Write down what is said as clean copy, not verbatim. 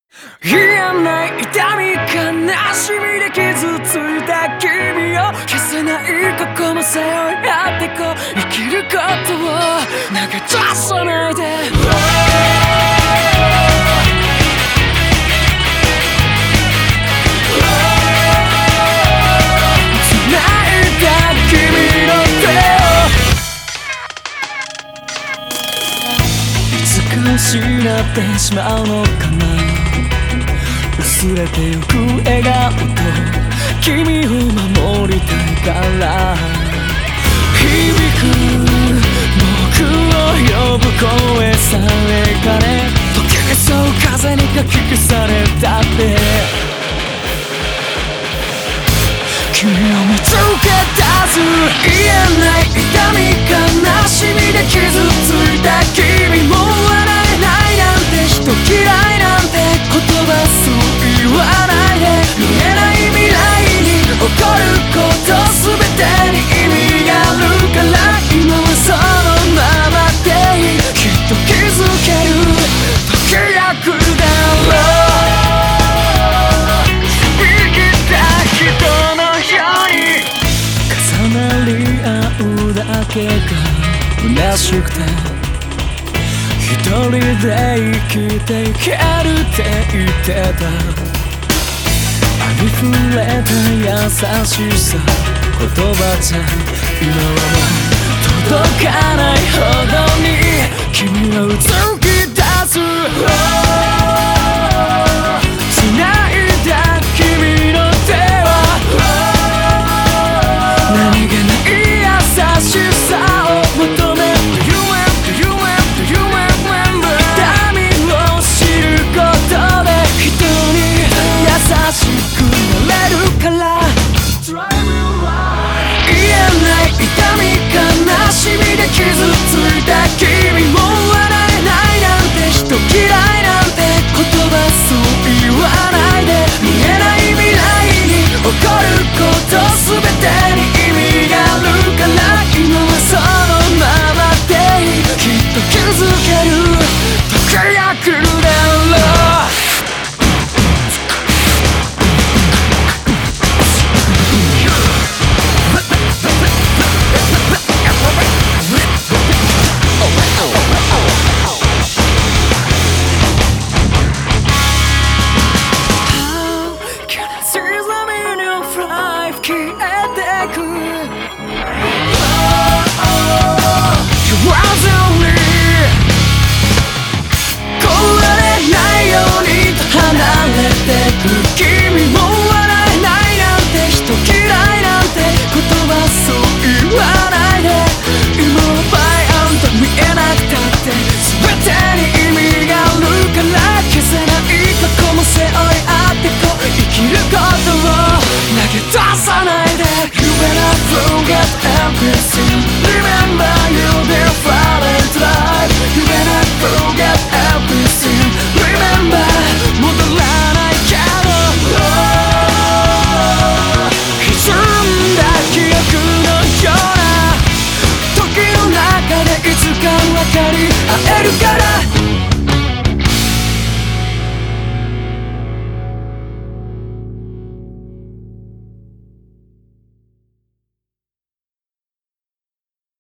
言えない痛み悲しみで傷ついた君を消せない過去も背負い合ってこう生きることを投げ出さないで繋いだ君の手をいつか失ってしまうのかな薄れてゆく笑顔と君を守りたいから響く僕を呼ぶ声さえかね時にそう風にかき消されたって君を見つけ出す言えない痛み悲しみで傷ついた君も笑えないなんて人嫌いなんて言葉そう言わないで見えない未来に起こること全てに意味があるから今はそのままでいいきっと気づける時が来るだろう生きた人のように重なり合うだけが虚しくて一人で生きていけるって言ってたありふれた優しさ言葉じゃ今はもう届かないほどに君はうつき出す繋いだ君の手は何気ない優しさを求め優しくなれるから言えない痛み悲しみで傷ついた君も笑えないなんて人嫌いなんて言葉そう言わないで見えない未来に起こること全てに意味があるから今はそのままでいいきっと気づける時が来るだろう離れないようにと離れてく君